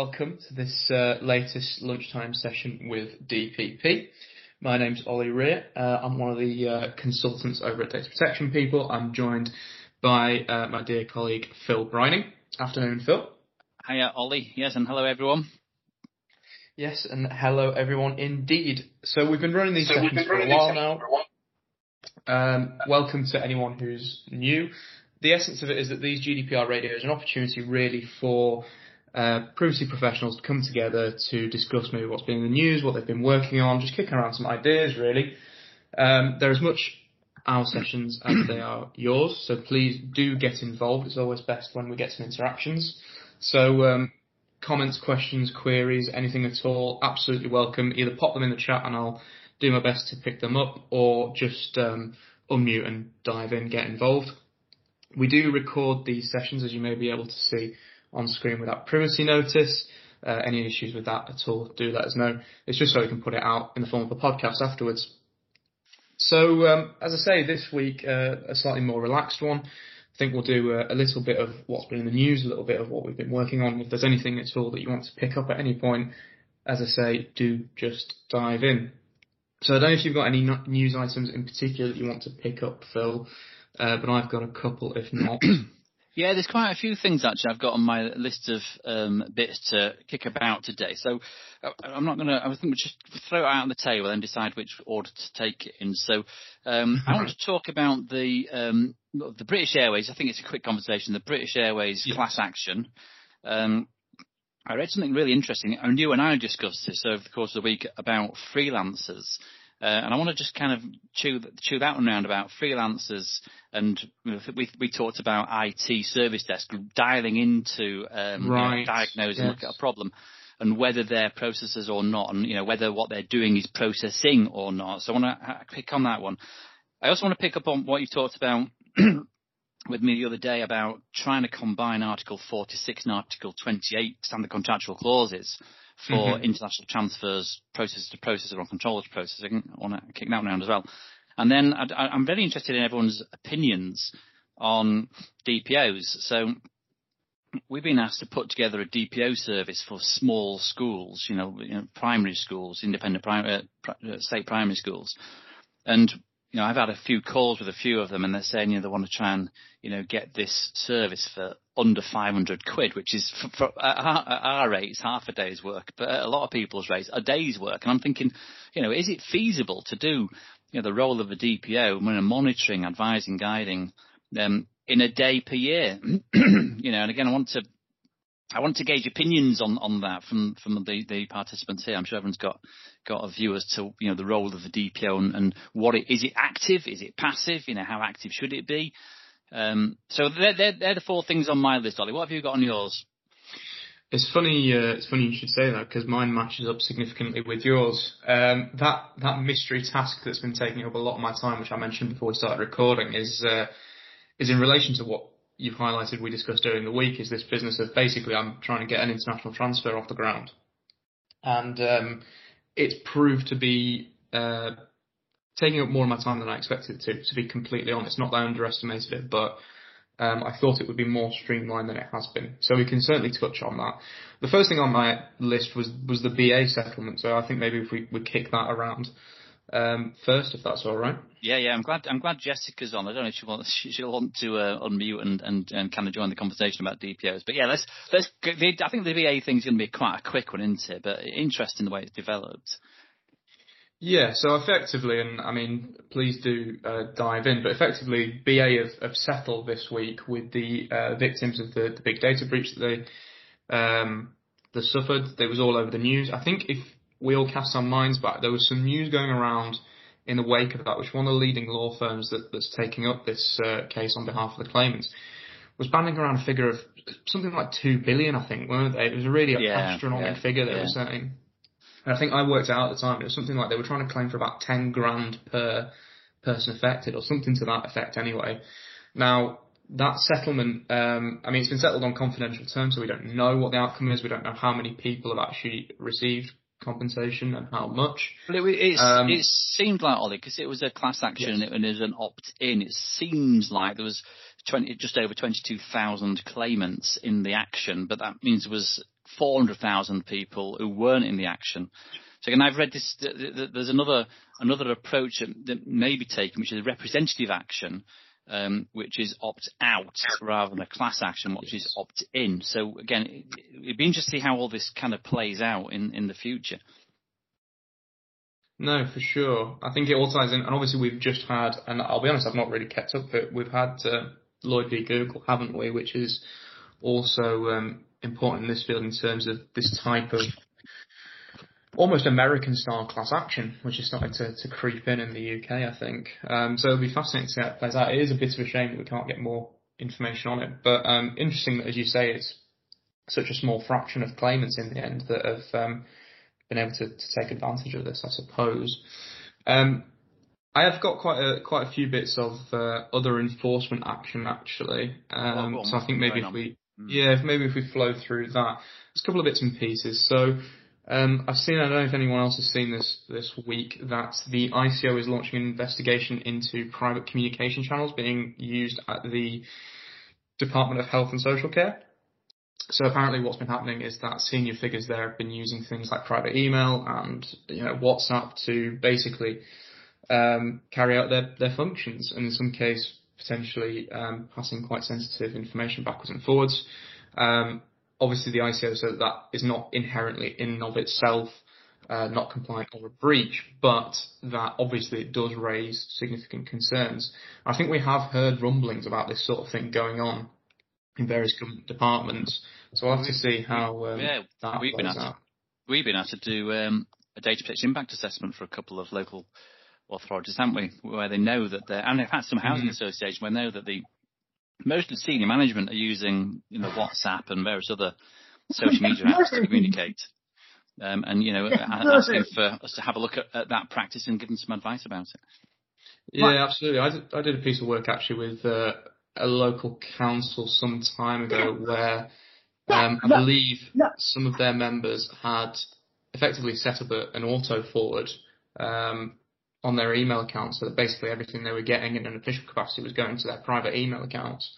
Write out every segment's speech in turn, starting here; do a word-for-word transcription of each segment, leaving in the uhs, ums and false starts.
welcome to this uh, latest lunchtime session with D P P. My name's Ollie Rear. Uh, I'm one of the uh, consultants over at Data Protection People. I'm joined by uh, my dear colleague Phil Brining. Afternoon, Phil. Hiya, Ollie. Yes, and hello, everyone. Yes, and hello, everyone, indeed. So we've been running these so sessions for a while now. Um, welcome to anyone who's new. The essence of it is that these G D P R radios are an opportunity really for uh, privacy professionals to come together to discuss maybe what's been in the news, what they've been working on, just kicking around some ideas really. Um, they're as much our sessions as they are yours, so please do get involved. It's always best when we get some interactions. So um, comments, questions, queries, anything at all, absolutely welcome. Either pop them in the chat and I'll do my best to pick them up, or just um, unmute and dive in, get involved. We do record these sessions, as you may be able to see on screen, without privacy notice. Uh, any issues with that at all, do let us know. It's just so we can put it out in the form of a podcast afterwards. So, um, as I say, this week, uh, a slightly more relaxed one. I think we'll do a, a little bit of what's been in the news, a little bit of what we've been working on. If there's anything at all that you want to pick up at any point, as I say, do just dive in. So I don't know if you've got any news items in particular that you want to pick up, Phil, uh, but I've got a couple, if not. Yeah, there's quite a few things actually I've got on my list of um, bits to kick about today. So I'm not going to, I think we'll just throw it out on the table and decide which order to take it in. So um, I want to talk about the um, the British Airways. I think it's a quick conversation. The British Airways yeah. class action. Um, I read something really interesting. And you and I discussed this over the course of the week about freelancers. Uh, and I want to just kind of chew, chew that one around about freelancers. And we we talked about I T service desk dialing into um, right. you know, diagnose and yes. look at a problem, and whether they're processors or not, and you know whether what they're doing is processing or not. So I want to pick on that one. I also want to pick up on what you talked about with me the other day about trying to combine Article forty-six and Article twenty-eight standard contractual clauses for mm-hmm. international transfers, processor to processor, or controller to processor. I want to kick that one around as well. And then I, I'm very interested in everyone's opinions on D P Os. So we've been asked to put together a D P O service for small schools, you know, you know primary schools, independent primary, uh, state primary schools. And you know, I've had a few calls with a few of them, and they're saying, you know, they want to try and, you know, get this service for under five hundred quid, which is for, for at our rates half a day's work, but at a lot of people's rates a day's work. And I'm thinking, you know, is it feasible to do, you know, the role of a D P O, when monitoring, advising, guiding, um, in a day per year? You know, and again, I want to. I want to gauge opinions on, on that from, from the, the participants here. I'm sure everyone's got, got a view as to, you know, the role of the D P O and, and what it, is it active? Is it passive? You know, how active should it be? Um, so they're, they're, they're the four things on my list, Ollie. What have you got on yours? It's funny, uh, it's funny you should say that, because mine matches up significantly with yours. Um, that, that mystery task that's been taking up a lot of my time, which I mentioned before we started recording, is, uh, is in relation to what you've highlighted, we discussed earlier in the week, is this business of basically I'm trying to get an international transfer off the ground. And um, it's proved to be uh, taking up more of my time than I expected it to, to be completely honest. Not that I underestimated it, but um, I thought it would be more streamlined than it has been. So we can certainly touch on that. The first thing on my list was, was the B A settlement, so I think maybe if we, we kick that around Um, first, if that's all right. Yeah, yeah. I'm glad. I'm glad Jessica's on. I don't know if she wants. She'll want to uh, unmute and, and and kind of join the conversation about D P Os. But yeah, let's let's. The, I think the B A thing's going to be quite a quick one, isn't it? But interesting the way it's developed. Yeah. So effectively, and I mean, please do uh, dive in. But effectively, B A have, have settled this week with the uh, victims of the, the big data breach that they um, they suffered. It was all over the news. I think if we all cast our minds back, there was some news going around in the wake of that, which one of the leading law firms that, that's taking up this uh, case on behalf of the claimants was banding around a figure of something like two billion, I think, weren't they? It was a really yeah, astronomical yeah, figure they yeah. were saying. And I think I worked out at the time, it was something like they were trying to claim for about ten grand per person affected, or something to that effect anyway. Now, that settlement, um, I mean, it's been settled on confidential terms, so we don't know what the outcome is. We don't know how many people have actually received compensation and how much. Well, it, it's, um, it seemed like, Ollie, because it was a class action yes. and it was an opt-in, it seems like there was twenty, just over twenty-two thousand claimants in the action, but that means there was four hundred thousand people who weren't in the action. So again, I've read this. There's another another approach that may be taken, which is representative action, um, which is opt out rather than a class action, which is opt in. So again, it'd be interesting to see how all this kind of plays out in, in the future. No, for sure. I think it all ties in, and obviously we've just had, and I'll be honest, I've not really kept up with it. We've had uh, Lloyd v Google, haven't we? Which is also um, important in this field in terms of this type of almost American-style class action, which is starting to, to creep in in the U K, I think. Um, so it'll be fascinating to see how it plays out. It is a bit of a shame that we can't get more information on it, but um, interesting that, as you say, it's such a small fraction of claimants in the end that have um, been able to, to take advantage of this, I suppose. Um, I have got quite a quite a few bits of uh, other enforcement action actually. Um, well, so I think maybe if we mm. yeah, if maybe if we flow through that, there's a couple of bits and pieces. So. Um, I've seen, I don't know if anyone else has seen this this week, that the I C O is launching an investigation into private communication channels being used at the Department of Health and Social Care. So apparently what's been happening is that senior figures there have been using things like private email and, you know, WhatsApp to basically um, carry out their, their functions, and in some case potentially um, passing quite sensitive information backwards and forwards. Um, Obviously, the I C O said that that is not inherently in and of itself uh, not compliant or a breach, but that obviously it does raise significant concerns. I think we have heard rumblings about this sort of thing going on in various government departments, so we'll have to see how um, yeah, that we've plays been out. To, we've been asked to do um, a data protection impact assessment for a couple of local authorities, haven't we, where they know that they're, and in fact some housing mm-hmm. associations where they know that the most of the senior management are using, you know, WhatsApp and various other social media apps to communicate. Um, and, you know, asking for us to have a look at, at that practice and give them some advice about it. Yeah, absolutely. I did, I did a piece of work actually with uh, a local council some time ago where um, I believe some of their members had effectively set up a, an auto forward um, on their email account, so that basically everything they were getting in an official capacity was going to their private email accounts.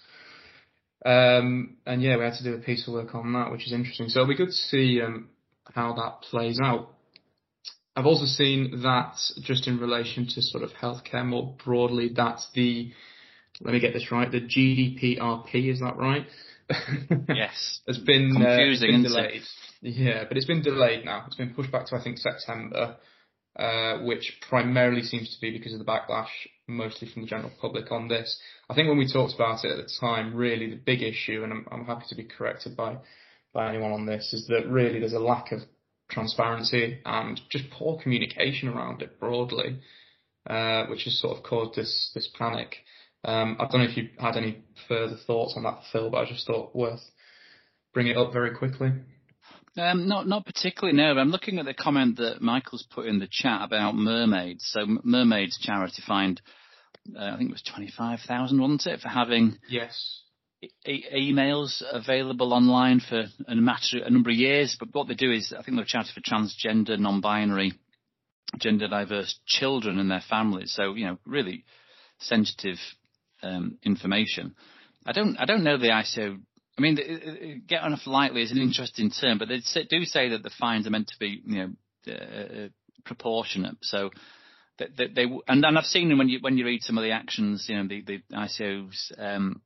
Um, and yeah, we had to do a piece of work on that, which is interesting. So it'll be good to see um, how that plays out. I've also seen that just in relation to sort of healthcare more broadly, that the, let me get this right, the G D P R P, is that right? Yes. has been, confusing, uh, been delayed. It? Yeah, but it's been delayed now. It's been pushed back to, I think, September. Uh, which primarily seems to be because of the backlash, mostly from the general public on this. I think when we talked about it at the time, really the big issue, and I'm, I'm happy to be corrected by, by anyone on this, is that really there's a lack of transparency and just poor communication around it broadly, uh, which has sort of caused this, this panic. Um, I don't know if you had any further thoughts on that, Phil, but I just thought worth bringing it up very quickly. Um, not not particularly, no. I'm looking at the comment that Michael's put in the chat about Mermaids. So Mermaids charity fined, uh, I think it was twenty-five thousand, wasn't it, for having yes e- emails available online for a, matter, a number of years. But what they do is, I think they're a charity for transgender, non-binary, gender diverse children and their families. So, you know, really sensitive um, information. I don't I don't know the I C O. I mean, get off lightly is an interesting term, but they do say that the fines are meant to be, you know, uh, proportionate. So they, they, they and, and I've seen them when you when you read some of the actions, you know, the, the I C O's um,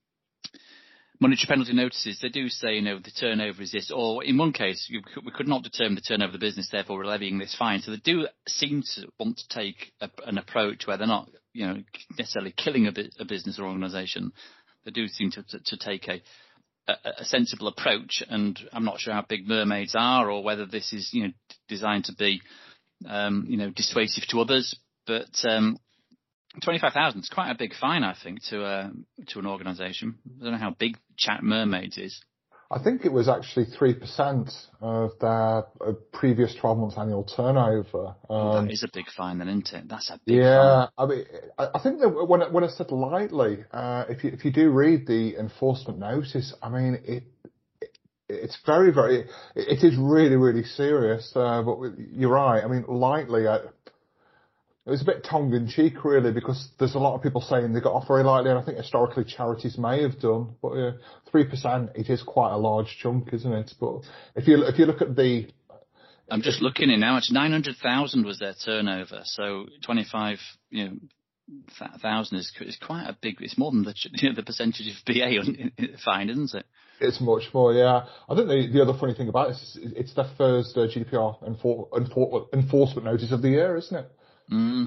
monetary penalty notices. They do say, you know, the turnover is this, or in one case, you, we could not determine the turnover of the business, therefore we're levying this fine. So they do seem to want to take a, an approach where they're not, you know, necessarily killing a, a business or organisation. They do seem to, to, to take a A, a sensible approach, and I'm not sure how big Mermaids are or whether this is, you know, designed to be, um, you know, dissuasive to others. But um, twenty-five thousand is quite a big fine, I think, to uh, to an organisation. I don't know how big Chat Mermaids is. I think it was actually three percent of their uh, previous twelve months annual turnover. Um, oh, that is a big fine then, isn't it? That's a big yeah, fine. I mean, I think that when, when I said lightly, uh, if you, if you do read the enforcement notice, I mean, it, it it's very, very, it is really, really serious, uh, but you're right. I mean, lightly, I, it was a bit tongue-in-cheek, really, because there's a lot of people saying they got off very lightly, and I think historically charities may have done. But uh, three percent, it is quite a large chunk, isn't it? But if you if you look at the... I'm just looking at now, it's nine hundred thousand was their turnover, so twenty-five, you know, thousand is, is quite a big, it's more than the, you know, the percentage of B A fined, isn't it? It's much more, yeah. I think the, the other funny thing about it is it's their first uh, G D P R enfor- enfor- enforcement notice of the year, isn't it? Mm.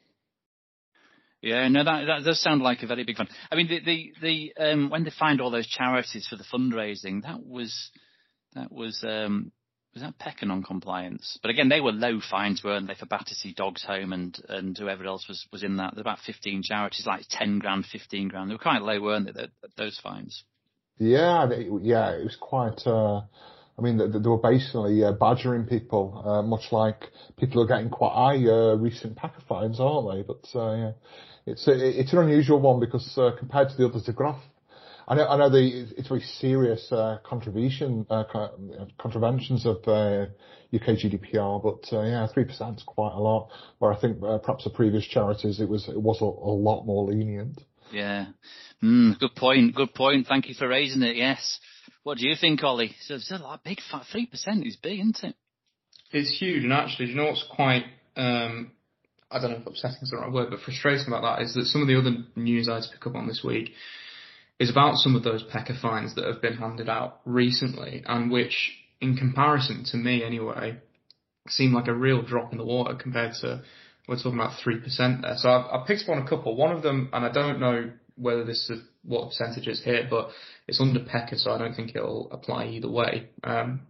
Yeah, no, that that does sound like a very big fun. I mean, the the, the um, when they fined all those charities for the fundraising, that was that was um, was that P E C A non-compliance? But again, they were low fines, weren't they, for Battersea Dogs Home and and whoever else was was in that. There's about fifteen charities, like ten grand, fifteen grand. They were quite low, weren't they? Those fines. Yeah, yeah, it was quite. Uh, I mean, they, they were basically uh, badgering people, uh, much like people are getting quite high uh, recent P A C A fines, aren't they? But uh, yeah, it's a, it's an unusual one because uh, compared to the others, they've got off. I know, I know the it's very serious uh, contravention, uh, contraventions of uh, U K G D P R, but uh, yeah, three percent is quite a lot. Where I think uh, perhaps the previous charities it was it was a, a lot more lenient. Yeah. Mm, good point. Good point. Thank you for raising it. Yes. What do you think, Ollie? So it's a lot big. Three percent is big, isn't it? It's huge. And actually, do you know what's quite, um, I don't know if upsetting is the right word, but frustrating about that is that some of the other news I had to pick up on this week is about some of those P E C A fines that have been handed out recently and which, in comparison to me anyway, seem like a real drop in the water compared to, we're talking about three percent there. So I've, I've picked up on a couple. One of them, and I don't know whether this is what the percentage is here, but it's under P E C A, so I don't think it'll apply either way. Um,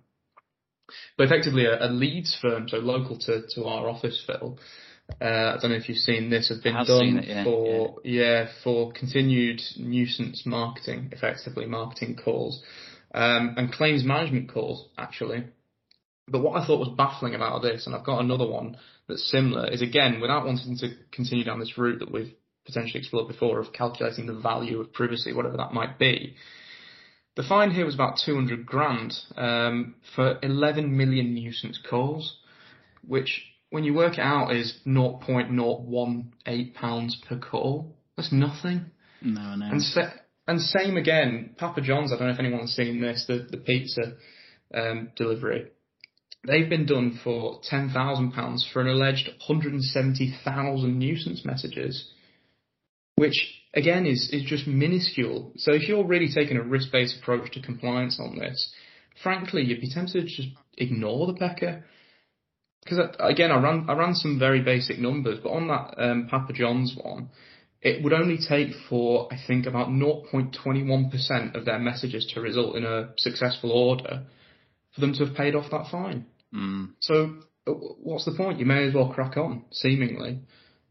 but effectively, a, a Leeds firm, so local to, to our office, Phil, uh, I don't know if you've seen this, have been I've done seen it, yeah, for yeah. yeah for continued nuisance marketing, effectively marketing calls, um, and claims management calls actually. But what I thought was baffling about this, and I've got another one that's similar, is again, without wanting to continue down this route that we've potentially explored before of calculating the value of privacy, whatever that might be. The fine here was about two hundred grand um, for eleven million nuisance calls, which, when you work it out, is zero point zero one eight pounds per call. That's nothing. No, no. And, sa- and same again, Papa John's, I don't know if anyone's seen this, the, the pizza um, delivery. They've been done for ten thousand pounds for an alleged one hundred seventy thousand nuisance messages, which, again, is, is just minuscule. So if you're really taking a risk-based approach to compliance on this, frankly, you'd be tempted to just ignore the P E C A. Because, again, I ran, I ran some very basic numbers, but on that um, Papa John's one, it would only take for, I think, about zero point two one percent of their messages to result in a successful order for them to have paid off that fine. Mm. So what's the point? You may as well crack on, seemingly.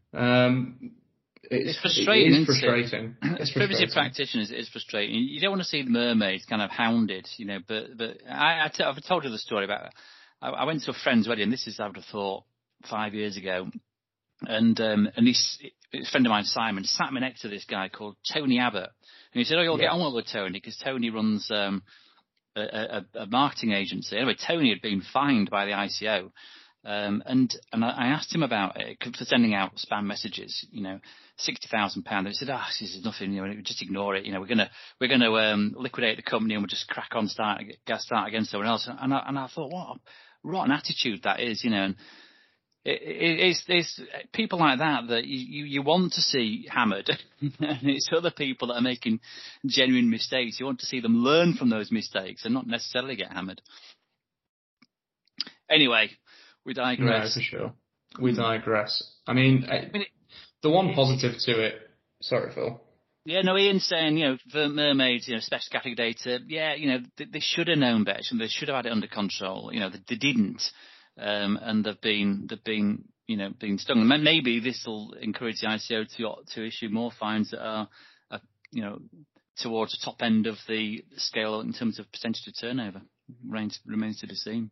Um, it's, it's frustrating, it is frustrating. It? As privacy practitioners, it's frustrating. You don't want to see the mermaids kind of hounded, you know, but but I, I t- I've told you the story about, I, I went to a friend's wedding, this is, I would have thought, five years ago, and um, and this a friend of mine, Simon, sat me next to this guy called Tony Abbott, and he said, oh, you'll yeah. get on with Tony, because Tony runs um, a, a, a marketing agency. Anyway, Tony had been fined by the I C O, um, and and I asked him about it for sending out spam messages, you know, sixty thousand pounds. He said, ah, oh, this is nothing, you know, just ignore it. You know, we're gonna we're gonna um, liquidate the company and we'll just crack on, start start against someone else. And I, and I thought, what a rotten attitude that is, you know. And it, it, it's, it's people like that that you, you want to see hammered. And it's other people that are making genuine mistakes. You want to see them learn from those mistakes and not necessarily get hammered. Anyway, we digress. No, for sure. We digress. I mean, I mean it, the one positive to it. Sorry, Phil. Yeah, no, Ian's saying, you know, for mermaids, you know, special category data, yeah, you know, they, they should have known better. They should have had it under control. You know, they, they didn't. Um, and they've been, they've been, you know, being stung. And maybe this will encourage the I C O to to issue more fines that are, are, you know, towards the top end of the scale in terms of percentage of turnover. Remains remains to be seen.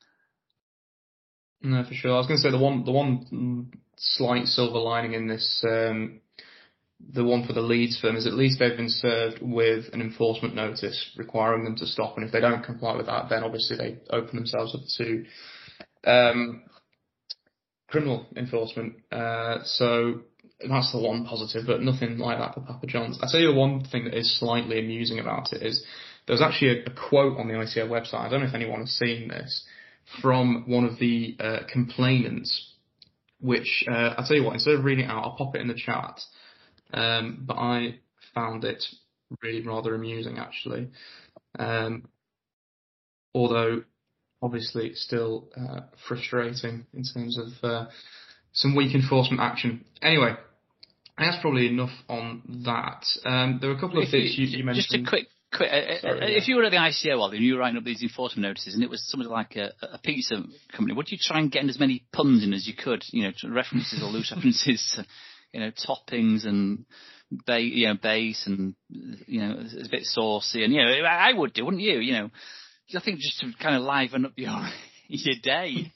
No, for sure. I was going to say the one, the one slight silver lining in this, um, the one for the Leeds firm is at least they've been served with an enforcement notice requiring them to stop. And if they don't comply with that, then obviously they open themselves up to. Um, criminal enforcement. Uh, so that's the one positive, but nothing like that for Papa John's. I tell you one thing that is slightly amusing about it is there was actually a, a quote on the I C O website. I don't know if anyone has seen this, from one of the uh, complainants, which uh, I'll tell you what, instead of reading it out, I'll pop it in the chat. Um, but I found it really rather amusing, actually. Um, although, obviously, still uh, frustrating in terms of uh, some weak enforcement action. Anyway, that's probably enough on that. Um, there were a couple of if bits you, you, you mentioned. Just a quick, quick. Sorry, uh, yeah. If you were at the I C O and you were writing up these enforcement notices, and it was something like a, a pizza company, would you try and get in as many puns in as you could? You know, references or loose references to, you know, toppings and ba- you know, base and, you know, it's a bit saucy, and you know, I would do, wouldn't you? You know, I think just to kind of liven up your your day.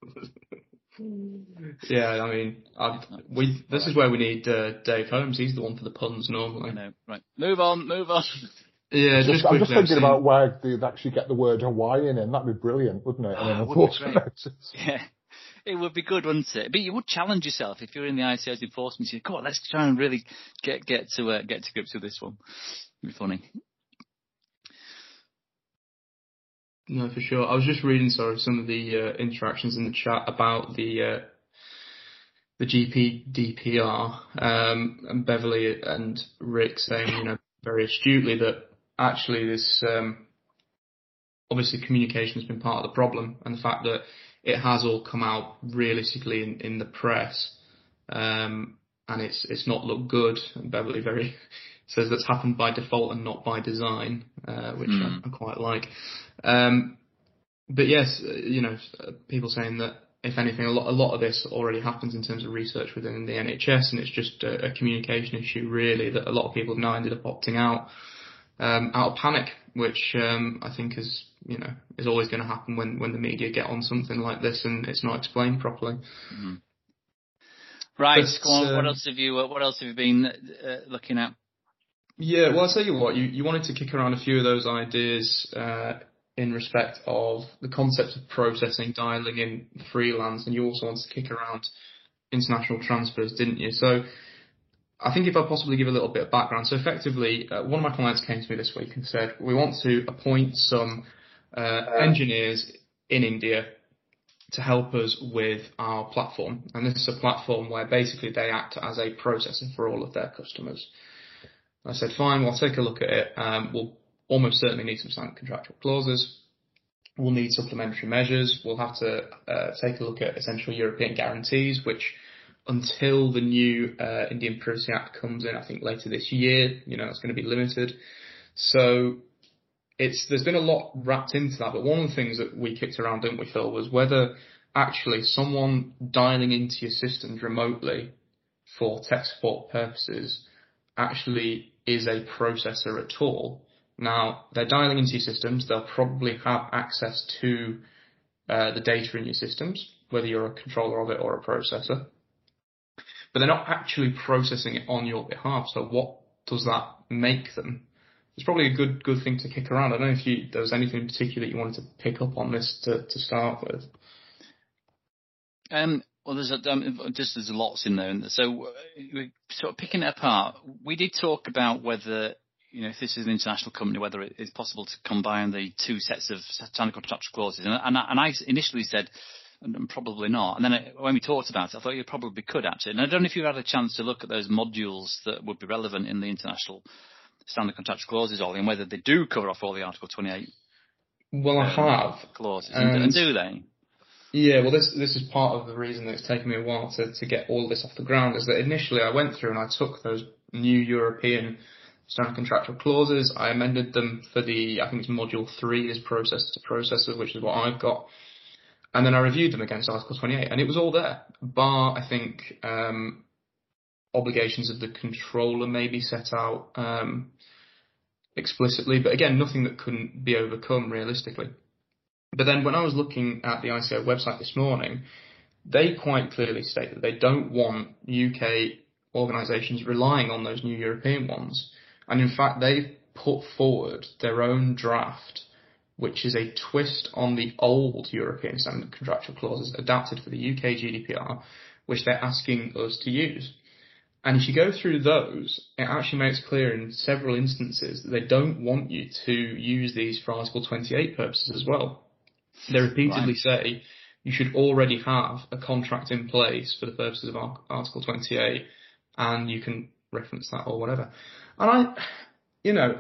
Yeah, I mean, I've, we. This right. is where we need uh, Dave Holmes. He's the one for the puns normally. I know. Right, move on, move on. Yeah, just, just I'm just thinking seen... about where they'd actually get the word Hawaiian in. That'd be brilliant, wouldn't it? Oh, and then would be great. Yeah, it would be good, wouldn't it? But you would challenge yourself if you're in the I C O's enforcement. You go, come on, let's try and really get get to uh, get to grips with this one. It'd be funny. No, for sure. I was just reading, sorry, some of the uh, interactions in the chat about the uh, the G P D P R, um, and Beverly and Rick saying, you know, very astutely that actually this, um, obviously communication has been part of the problem, and the fact that it has all come out realistically in, in the press, um, and it's it's not looked good. And Beverly very says that's happened by default and not by design, uh, which mm. I, I quite like. Um, but yes, you know, people saying that if anything, a lot, a lot of this already happens in terms of research within the N H S, and it's just a, a communication issue, really, that a lot of people have now ended up opting out, um, out of panic, which um, I think is, you know, is always going to happen when, when the media get on something like this and it's not explained properly. Mm-hmm. Right, but, go on. Um, what else have you? Uh, what else have you been uh, looking at? Yeah, well, I'll tell you what, you, you wanted to kick around a few of those ideas uh, in respect of the concept of processing, dialing in freelance, and you also wanted to kick around international transfers, didn't you? So I think if I possibly give a little bit of background. So effectively, uh, one of my clients came to me this week and said, we want to appoint some uh, engineers in India to help us with our platform. And this is a platform where basically they act as a processor for all of their customers. I said, fine, we'll take a look at it. Um, we'll almost certainly need some standard contractual clauses. We'll need supplementary measures. We'll have to uh, take a look at essential European guarantees, which until the new uh, Indian Privacy Act comes in, I think later this year, you know, it's going to be limited. So it's there's been a lot wrapped into that. But one of the things that we kicked around, didn't we, Phil, was whether actually someone dialing into your systems remotely for tech support purposes actually is a processor at all. Now, they're dialing into your systems. They'll probably have access to uh, the data in your systems, whether you're a controller of it or a processor. But they're not actually processing it on your behalf. So what does that make them? It's probably a good good thing to kick around. I don't know if you, there was anything in particular that you wanted to pick up on this to, to start with. Um. Well, there's a, um, just there's lots in there. So we're sort of picking it apart. We did talk about whether, you know, if this is an international company, whether it is possible to combine the two sets of standard contractual clauses. And, and, and I initially said, and probably not. And then I, when we talked about it, I thought you probably could actually. And I don't know if you've had a chance to look at those modules that would be relevant in the international standard contractual clauses, Ollie, and whether they do cover off all the Article twenty-eight. Well, I um, have clauses, and, and, and do they? Yeah, well, this this is part of the reason that it's taken me a while to, to get all this off the ground, is that initially I went through and I took those new European standard contractual clauses, I amended them for the, I think it's module three is processor to processor, which is what I've got, and then I reviewed them against Article twenty-eight, and it was all there, bar, I think, um, obligations of the controller maybe set out um, explicitly, but again, nothing that couldn't be overcome realistically. But then when I was looking at the I C O website this morning, they quite clearly state that they don't want U K organisations relying on those new European ones. And in fact, they've put forward their own draft which is a twist on the old European standard contractual clauses adapted for the U K G D P R, which they're asking us to use. And if you go through those, it actually makes clear in several instances that they don't want you to use these for Article twenty-eight purposes as well. They repeatedly right. say you should already have a contract in place for the purposes of Article twenty-eight, and you can reference that or whatever. And I, you know,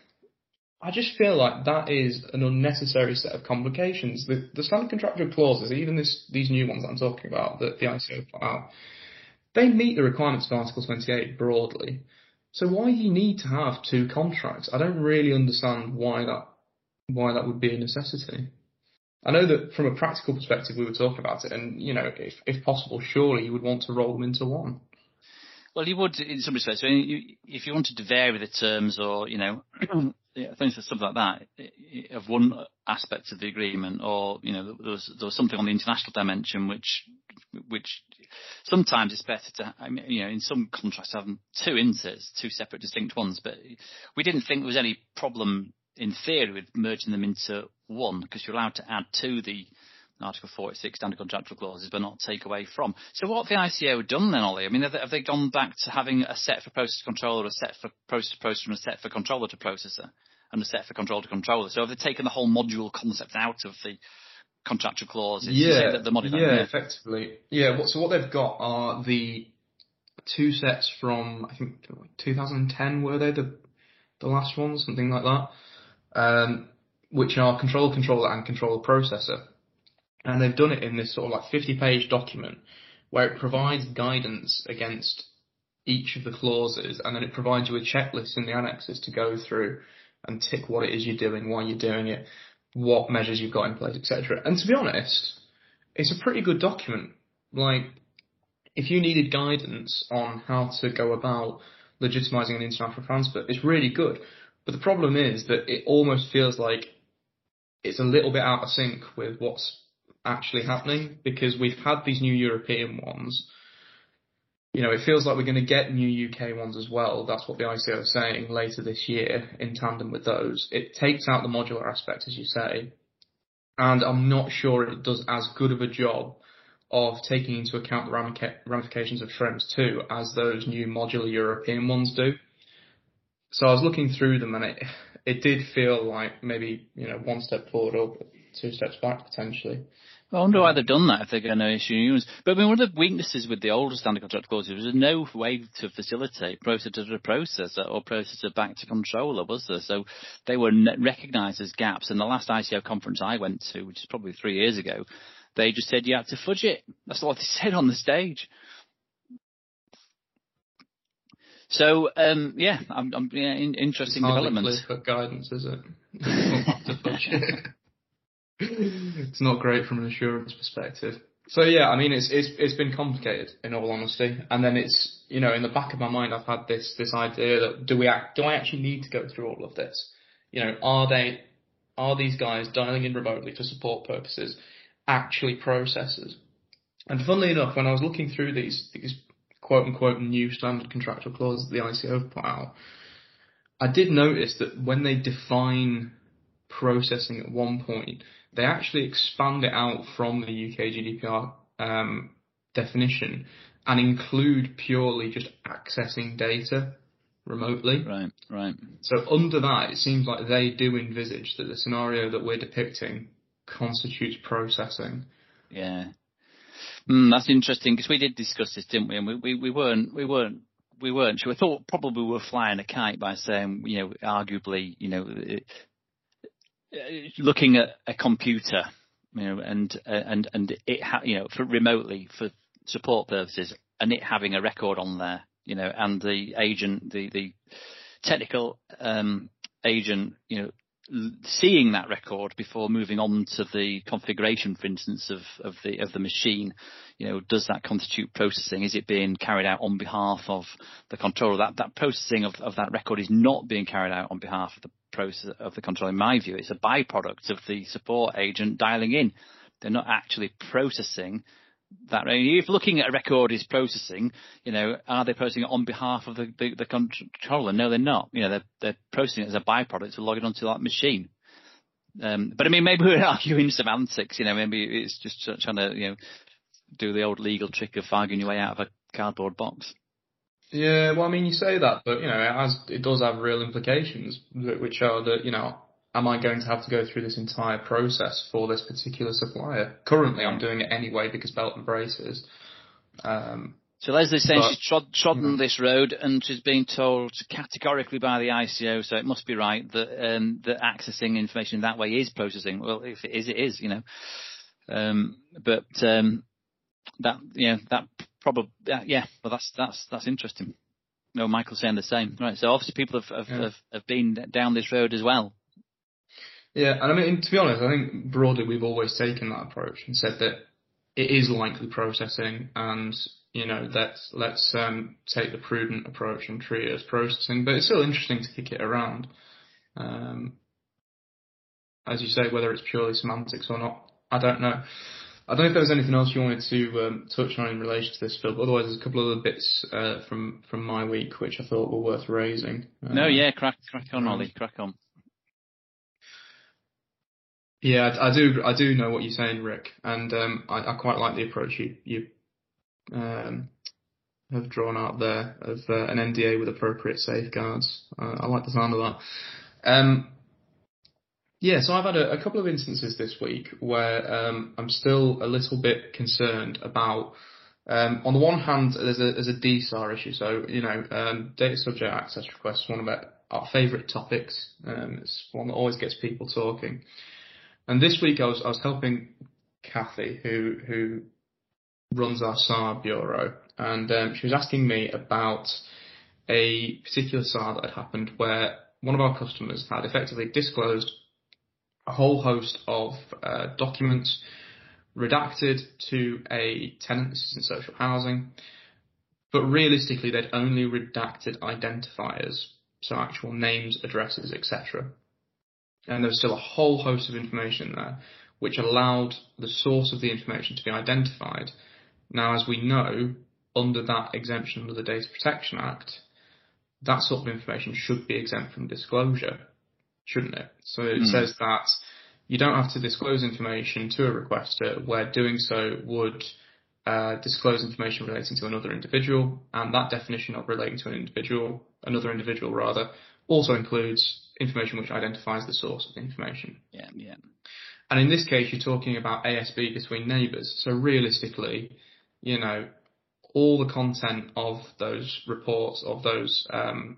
I just feel like that is an unnecessary set of complications. The, the standard contractual clauses, even this, these new ones that I'm talking about, that the I C O put out, they meet the requirements of Article twenty-eight broadly. So why do you need to have two contracts? I don't really understand why that why that would be a necessity. I know that from a practical perspective we were talking about it, and you know, if if possible, surely you would want to roll them into one. Well, you would in some respects. So if you wanted to vary the terms, or you know, things or something like that of one aspect of the agreement, or you know, there was there was something on the international dimension which which sometimes it's better to, I mean, you know, in some contracts have two inserts, two separate distinct ones, but we didn't think there was any problem in theory with merging them into one, because you're allowed to add to the Article forty-six standard contractual clauses, but not take away from. So what have the I C O done then, Ollie? I mean, have they, have they gone back to having a set for process controller, a set for process to processor, and a set for controller to processor, and a set for controller to controller? So have they taken the whole module concept out of the contractual clauses? Yeah, that the module, yeah, yeah, effectively. Yeah, what, so what they've got are the two sets from, I think, two thousand ten, were they, the the last ones, something like that, um, which are controller controller and controller processor. And they've done it in this sort of like fifty-page document where it provides guidance against each of the clauses, and then it provides you a checklist in the annexes to go through and tick what it is you're doing, why you're doing it, what measures you've got in place, et cetera. And to be honest, it's a pretty good document. Like, if you needed guidance on how to go about legitimising an international transfer, it's really good. But the problem is that it almost feels like it's a little bit out of sync with what's actually happening, because we've had these new European ones. You know, it feels like we're going to get new U K ones as well. That's what the I C O is saying later this year in tandem with those. It takes out the modular aspect, as you say, and I'm not sure it does as good of a job of taking into account the ramifications of Schrems two as those new modular European ones do. So I was looking through them, and it it did feel like maybe, you know, one step forward or two steps back potentially. I wonder why they've done that if they're going to issue new ones. But I mean, one of the weaknesses with the older standard contract clauses was no way to facilitate processor to processor or processor back to controller, was there? So they were recognised as gaps. And the last I C O conference I went to, which is probably three years ago, they just said you had to fudge it. That's what they said on the stage. So um, yeah, I'm, I'm yeah, in, interesting it's developments. Clear-cut guidance, is it? to fudge it. It's not great from an assurance perspective. So yeah, I mean, it's it's it's been complicated in all honesty. And then it's, you know, in the back of my mind, I've had this this idea that do we act, do I actually need to go through all of this? You know, are they are these guys dialing in remotely for support purposes actually processors? And funnily enough, when I was looking through these these quote unquote new standard contractual clauses the I C O put out, I did notice that when they define processing at one point, they actually expand it out from the U K G D P R um, definition and include purely just accessing data remotely. Right, right. So under that, it seems like they do envisage that the scenario that we're depicting constitutes processing. Yeah, mm, that's interesting, because we did discuss this, didn't we? And we, we, we weren't we weren't we weren't sure. We thought probably we were flying a kite by saying, you know, arguably, you know. It, looking at a computer, you know, and and and it, ha- you know, for remotely for support purposes, and it having a record on there, you know, and the agent, the the technical um, agent, you know, seeing that record before moving on to the configuration, for instance, of of the of the machine, you know, does that constitute processing? Is it being carried out on behalf of the controller? That that processing of, of that record is not being carried out on behalf of the process of the controller. In my view, it's a byproduct of the support agent dialing in. They're not actually processing that. If looking at a record is processing, you know, are they processing it on behalf of the, the, the controller? No, they're not. You know, they're, they're processing it as a byproduct to log it onto that machine. Um, but I mean, maybe we're arguing semantics. You know, maybe it's just trying to you know do the old legal trick of arguing your way out of a cardboard box. Yeah, well, I mean, you say that, but you know, it has it does have real implications, which are that you know, am I going to have to go through this entire process for this particular supplier? Currently, I'm doing it anyway because belt and braces. Um, so Leslie's saying but, she's trod, trodden you know, this road and she's being told categorically by the I C O, so it must be right that um, that accessing information that way is processing. Well, if it is, it is, you know. Um, but um, that, yeah, that probably, uh, yeah. Well, that's that's that's interesting. No, Michael's saying the same, right? So obviously people have have, yeah. have have been down this road as well. Yeah, and I mean, to be honest, I think broadly we've always taken that approach and said that it is likely processing, and you know, let's let's um, take the prudent approach and treat it as processing. But it's still interesting to kick it around. Um, as you say, whether it's purely semantics or not, I don't know. I don't know if there was anything else you wanted to um, touch on in relation to this, Phil. But otherwise, there's a couple of other bits uh, from from my week which I thought were worth raising. Uh, no, yeah, crack crack on, Ollie, crack on. Yeah, I, I do. I do know what you're saying, Rick, and um, I, I quite like the approach you you um, have drawn out there of uh, an N D A with appropriate safeguards. Uh, I like the sound of that. Um, yeah, so I've had a, a couple of instances this week where um, I'm still a little bit concerned about. Um, on the one hand, there's a there's a D S A R issue. So you know, um, data subject access requests, one of our, our favourite topics. Um, it's one that always gets people talking. And this week I was I was helping Kathy, who who runs our S A R bureau, and um, she was asking me about a particular S A R that had happened where one of our customers had effectively disclosed a whole host of uh, documents redacted to a tenant. This is in social housing, but realistically they'd only redacted identifiers, so actual names, addresses, et cetera. And there was still a whole host of information there, which allowed the source of the information to be identified. Now, as we know, under that exemption under the Data Protection Act, that sort of information should be exempt from disclosure, shouldn't it? So it mm. says that you don't have to disclose information to a requester where doing so would uh, disclose information relating to another individual, and that definition of relating to an individual, another individual rather, also includes information which identifies the source of the information. Yeah, yeah. And in this case, you're talking about A S B between neighbours. So realistically, you know, all the content of those reports, of those um,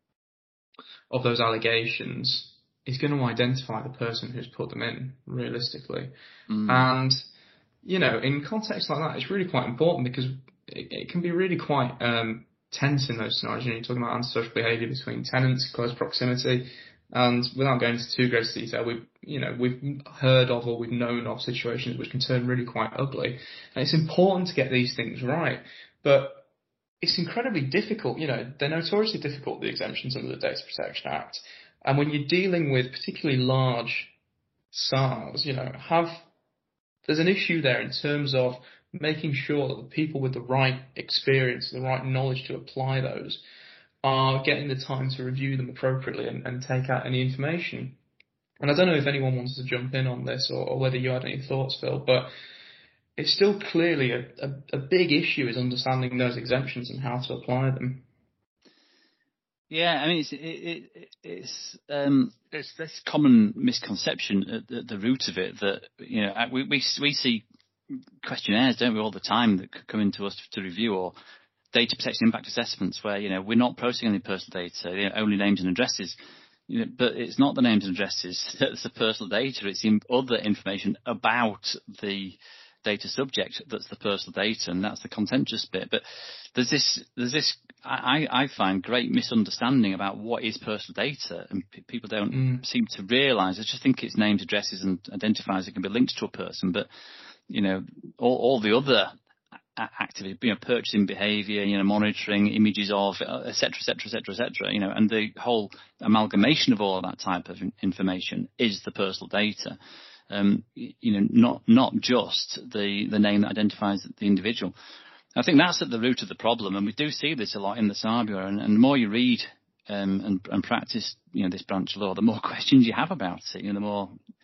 of those allegations, is going to identify the person who's put them in. Realistically, mm. and you know, in contexts like that, it's really quite important because it, it can be really quite um, tense in those scenarios. You know, you're talking about antisocial behaviour between tenants, close proximity. And without going into too great detail, we've, you know, we've heard of or we've known of situations which can turn really quite ugly. And it's important to get these things right. But it's incredibly difficult. You know, they're notoriously difficult, the exemptions under the Data Protection Act. And when you're dealing with particularly large S A Rs, you know, have, there's an issue there in terms of making sure that the people with the right experience, the right knowledge to apply those, are getting the time to review them appropriately and, and take out any information. And I don't know if anyone wants to jump in on this or, or whether you had any thoughts, Phil, but it's still clearly a, a, a big issue is understanding those exemptions and how to apply them. Yeah, I mean, it's it, it, it's um, it's this common misconception at the, the root of it that, you know, we we we see questionnaires, don't we, all the time that come into us to review, or data protection impact assessments where, you know, we're not processing any personal data, you know, only names and addresses. You know, but it's not the names and addresses that's the personal data. It's in other information about the data subject that's the personal data, and that's the contentious bit. But there's this, there's this, I, I find great misunderstanding about what is personal data, and p- people don't mm. seem to realise. I just think it's names, addresses, and identifiers that can be linked to a person. But, you know, all, all the other activity, you know, purchasing behaviour, you know, monitoring images of, et cetera, et cetera, et cetera, et cetera, you know, and the whole amalgamation of all of that type of information is the personal data. Um, you know, not not just the, the name that identifies the individual. I think that's at the root of the problem, and we do see this a lot in the S A R Bureau. And, and the more you read um, and, and practice, you know, this branch of law, the more questions you have about it. You know, the more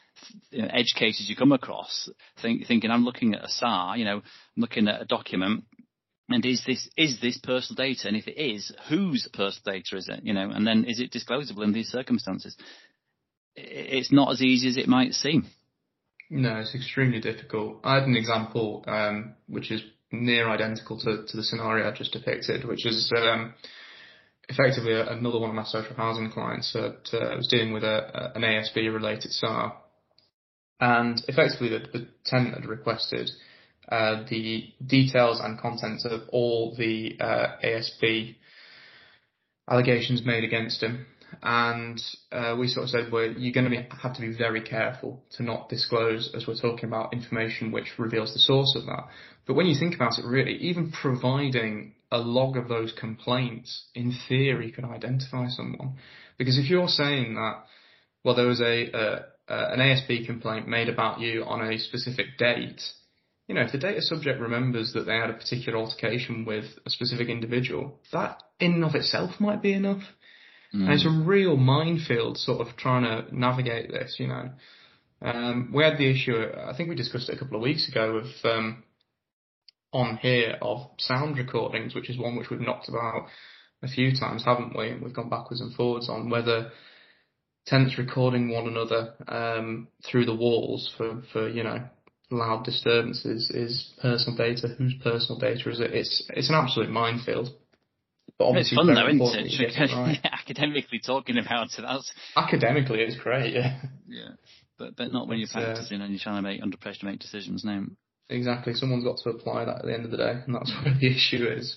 you know, edge cases you come across, think, thinking I'm looking at a S A R, you know, I'm looking at a document, and is this is this personal data? And if it is, whose personal data is it? You know, and then is it disclosable in these circumstances? It's not as easy as it might seem. No, it's extremely difficult. I had an example um, which is near identical to, to the scenario I just depicted, which is um, effectively another one of my social housing clients that uh, was dealing with a, an A S B related S A R. And effectively the, the tenant had requested uh, the details and contents of all the uh, A S B allegations made against him. And uh, we sort of said, well, you're going to be, have to be very careful to not disclose, as we're talking about, information which reveals the source of that. But when you think about it, really, even providing a log of those complaints, in theory, could identify someone. Because if you're saying that, well, there was a, a, a an A S B complaint made about you on a specific date, you know, if the data subject remembers that they had a particular altercation with a specific individual, that in and of itself might be enough. Mm. And it's a real minefield sort of trying to navigate this, you know. Um, we had the issue, I think we discussed it a couple of weeks ago, of um, on here of sound recordings, which is one which we've knocked about a few times, haven't we? And we've gone backwards and forwards on whether tenants recording one another um, through the walls for, for, you know, loud disturbances is personal data. Whose personal data is it? It's it's an absolute minefield. But it's fun though, isn't it? it right. Academically talking about it. That's academically, it's great. Yeah. Yeah, but but not when you're practicing uh, and you're trying to make under pressure to make decisions. No. Exactly. Someone's got to apply that at the end of the day, and that's where the issue is.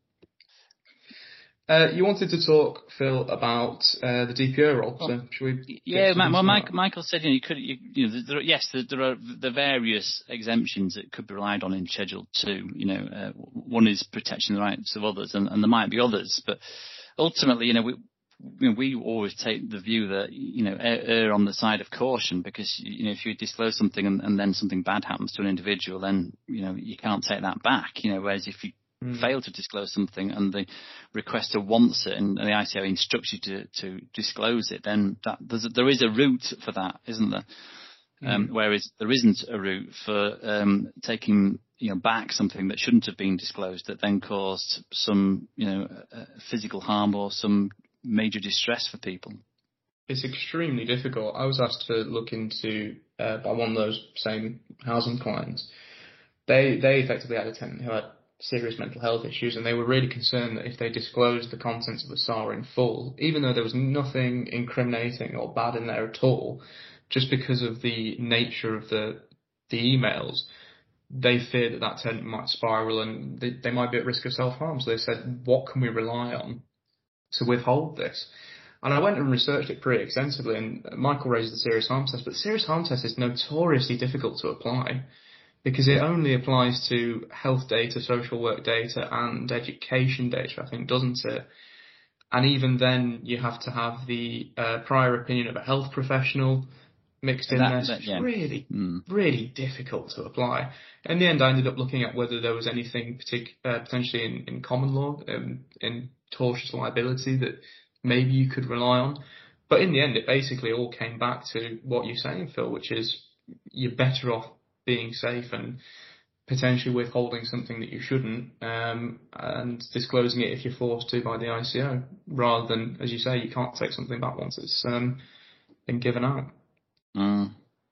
Uh, you wanted to talk, Phil, about uh, the D P O role. So should we? Yeah, well, Mike, Michael said, you know, you could, you, you know, there, yes, there, there are the various exemptions that could be relied on in Schedule Two. You know, uh, one is protecting the rights of others, and, and there might be others, but ultimately, you know, we. You know, we always take the view that, you know, err, err on the side of caution, because, you know, if you disclose something and, and then something bad happens to an individual, then, you know, you can't take that back. You know, whereas if you mm. fail to disclose something and the requester wants it and the I C O instructs you to, to disclose it, then that there's a, there is a route for that, isn't there? Mm. Um, whereas there isn't a route for um, taking, you know, back something that shouldn't have been disclosed that then caused some, you know, uh, physical harm or some major distress for people. It's extremely difficult. I was asked to look into uh, by one of those same housing clients. They they effectively had a tenant who had serious mental health issues, and they were really concerned that if they disclosed the contents of the S A R in full, even though there was nothing incriminating or bad in there at all, just because of the nature of the the emails, they feared that that tenant might spiral and they, they might be at risk of self-harm. So they said, what can we rely on to withhold this? And I went and researched it pretty extensively, and Michael raised the serious harm test, but the serious harm test is notoriously difficult to apply because it only applies to health data, social work data, and education data, I think, doesn't it? And even then, you have to have the uh, prior opinion of a health professional mixed in that, there. So that, it's yeah. really, mm. really difficult to apply. In the end, I ended up looking at whether there was anything partic- uh, potentially in, in common law, um, in tortious liability, that maybe you could rely on. But in the end, it basically all came back to what you're saying, Phil, which is you're better off being safe and potentially withholding something that you shouldn't, um, and disclosing it if you're forced to by the I C O, rather than, as you say, you can't take something back once it's um, been given out. Mm.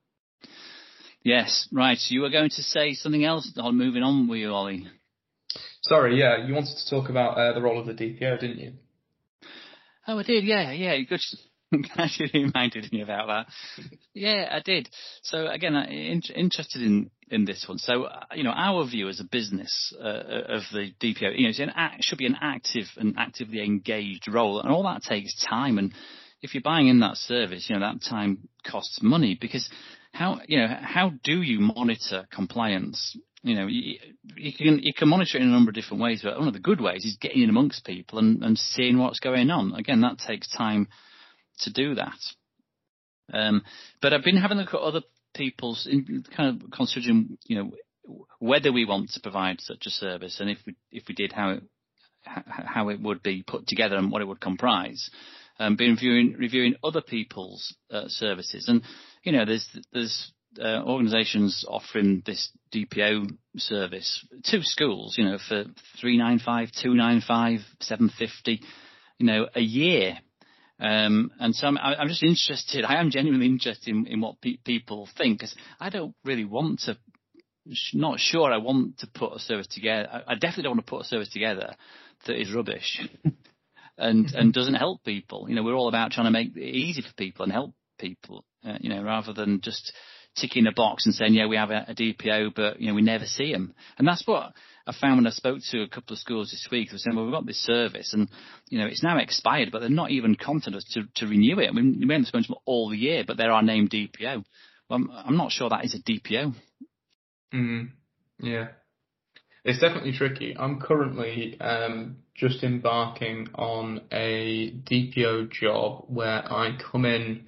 Yes, right. So you were going to say something else. I'm moving on with you, Ollie. Sorry, yeah, you wanted to talk about uh, the role of the D P O, didn't you? Oh, I did, yeah, yeah. Good. I'm glad you reminded me about that. Yeah, I did. So again, I'm in, interested in, in this one. So, uh, you know, our view as a business uh, of the D P O, you know, it's an act, should be an active and actively engaged role, and all that takes time. And if you're buying in that service, you know, that time costs money, because how, you know, how do you monitor compliance? You know, you, you can you can monitor it in a number of different ways, but one of the good ways is getting in amongst people and, and seeing what's going on. Again, that takes time to do that. Um, but I've been having a look at other people's, in kind of considering, you know, whether we want to provide such a service, and if we if we did, how it how it would be put together and what it would comprise. Um, been reviewing reviewing other people's uh, services, and you know, there's there's uh, organisations offering this D P O service to schools, you know, for three nine five, two nine five, seven fifty, you know, a year. Um, and so I'm, I'm just interested. I am genuinely interested in, in what pe- people think, because I don't really want to. Not sure I want to put a service together. I, I definitely don't want to put a service together that is rubbish and and doesn't help people. You know, we're all about trying to make it easy for people and help people. Uh, you know, rather than just ticking a box and saying, yeah, we have a, a D P O, but you know, we never see them. And that's what I found when I spoke to a couple of schools this week. They were saying, well, we've got this service, and you know, it's now expired, but they're not even contacting us to, to renew it. I mean, we haven't spoken to them all the year, but they're our named D P O. Well, I'm, I'm not sure that is a D P O. Mm, yeah, it's definitely tricky. I'm currently um, just embarking on a D P O job where I come in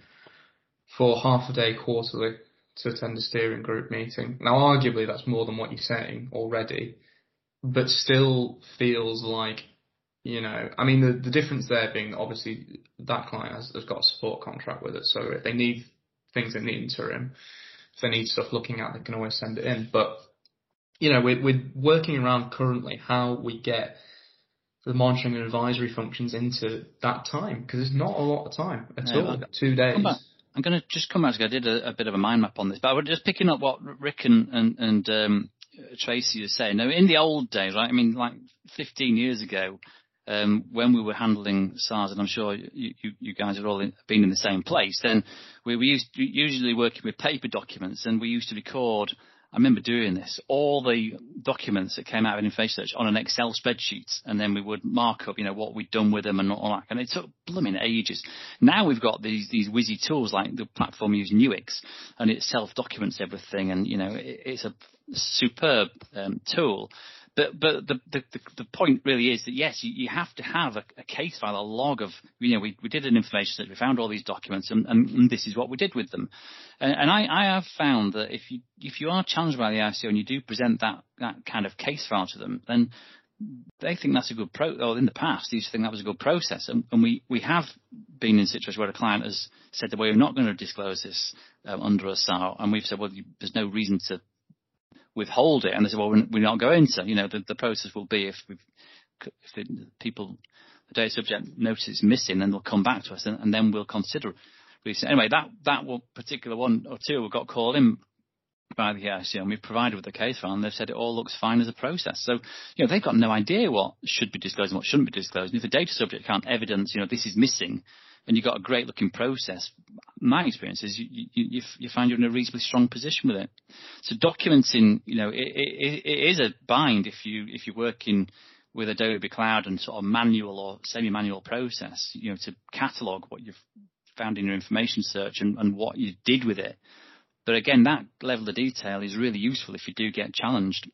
for half a day quarterly to attend a steering group meeting. Now, arguably, that's more than what you're saying already, but still feels like, you know, I mean, the, the difference there being obviously that client has, has got a support contract with it, so if they need things in the interim, if they need stuff looking at, they can always send it in. But, you know, we're, we're working around currently how we get the monitoring and advisory functions into that time, because it's not a lot of time at No, all, two days. I'm going to just come back. I did a, a bit of a mind map on this, but I was just picking up what Rick and, and, and um, Tracy are saying. Now, in the old days, right, I mean, like fifteen years ago, um, when we were handling SARS, and I'm sure you, you, you guys have all in, been in the same place, then we were used to, usually working with paper documents, and we used to record, I remember doing this, all the documents that came out of Information Search on an Excel spreadsheet, and then we would mark up, you know, what we'd done with them and all that. And it took blooming ages. Now we've got these these whizzy tools like the platform using Nuix, and it self-documents everything, and you know, it, it's a superb um, tool. But but the, the the point really is that yes, you, you have to have a, a case file, a log of, you know, we, we did an information search, we found all these documents, and, and, and this is what we did with them. And, and I, I have found that if you if you are challenged by the I C O and you do present that, that kind of case file to them, then they think that's a good pro. Or in the past, they used to think that was a good process. And, and we, we have been in a situation where a client has said that we're not going to disclose this um, under a S A R, and we've said, well, you, there's no reason to withhold it, and they say, well, we're not going to. You know, the, the process will be if we've, if the people, the data subject notice it's missing, then they'll come back to us, and, and then we'll consider releasing. Anyway, that that one particular one or two got called in by the I C O, and we've provided with the case file, and they've said it all looks fine as a process. So, you know, they've got no idea what should be disclosed and what shouldn't be disclosed. And if the data subject can't evidence, you know, this is missing, and you've got a great looking process, my experience is you, you, you find you're in a reasonably strong position with it. So documenting, you know, it, it, it is a bind if you if you're working with Adobe Cloud and sort of manual or semi-manual process, you know, to catalogue what you've found in your information search and, and what you did with it. But again, that level of detail is really useful if you do get challenged.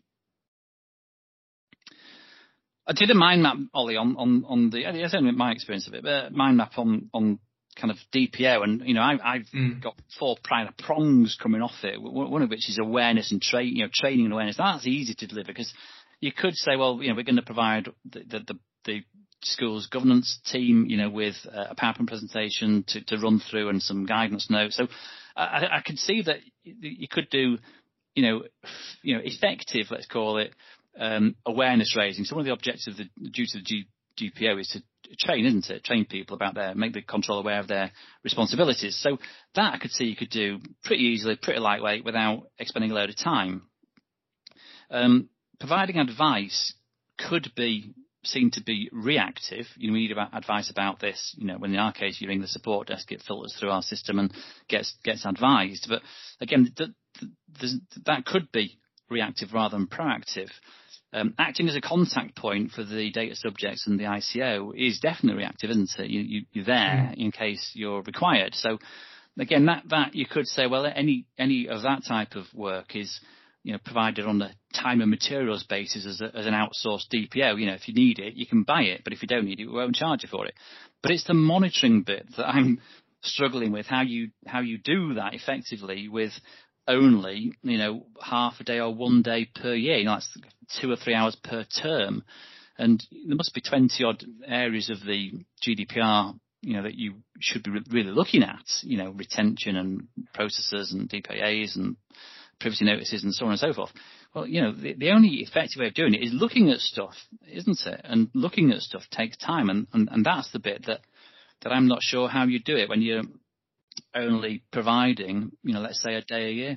I did a mind map, Ollie, on, on, on the, I don't know my experience of it, but a mind map on, on kind of D P O. And, you know, I, I've mm. got four kind of prongs coming off it, one of which is awareness and tra- you know, training and awareness. That's easy to deliver because you could say, well, you know, we're going to provide the, the, the, the school's governance team, you know, with a PowerPoint presentation to, to run through and some guidance notes. So I, I could see that you could do, you know, you know, effective, let's call it, Um, awareness raising. So one of the objectives of the duty of the G, GPO is to train, isn't it? Train people about their, make the control aware of their responsibilities. So that I could see you could do pretty easily, pretty lightweight, without expending a load of time. Um, providing advice could be seen to be reactive. You know, we need about advice about this. You know, when in our case you ring the support desk, it filters through our system and gets gets advised. But again, th- th- that could be reactive rather than proactive. Um, acting as a contact point for the data subjects and the I C O is definitely reactive, isn't it? You, you, you're there mm. in case you're required. So again, that, that you could say, well, any any of that type of work is, you know, provided on the time and materials basis as, a, as an outsourced D P O. You know, if you need it, you can buy it, but if you don't need it, we won't charge you for it. But it's the monitoring bit that I'm struggling with, how you how you do that effectively with only, you know, half a day or one day per year. You know, that's two or three hours per term. And there must be twenty odd areas of the G D P R you know, that you should be re- really looking at, you know, retention and processes and D P As and privacy notices and so on and so forth. Well, you know, the, the only effective way of doing it is looking at stuff, isn't it? And looking at stuff takes time, and, and, and that's the bit that, that I'm not sure how you do it when you're only providing, you know, let's say a day a year.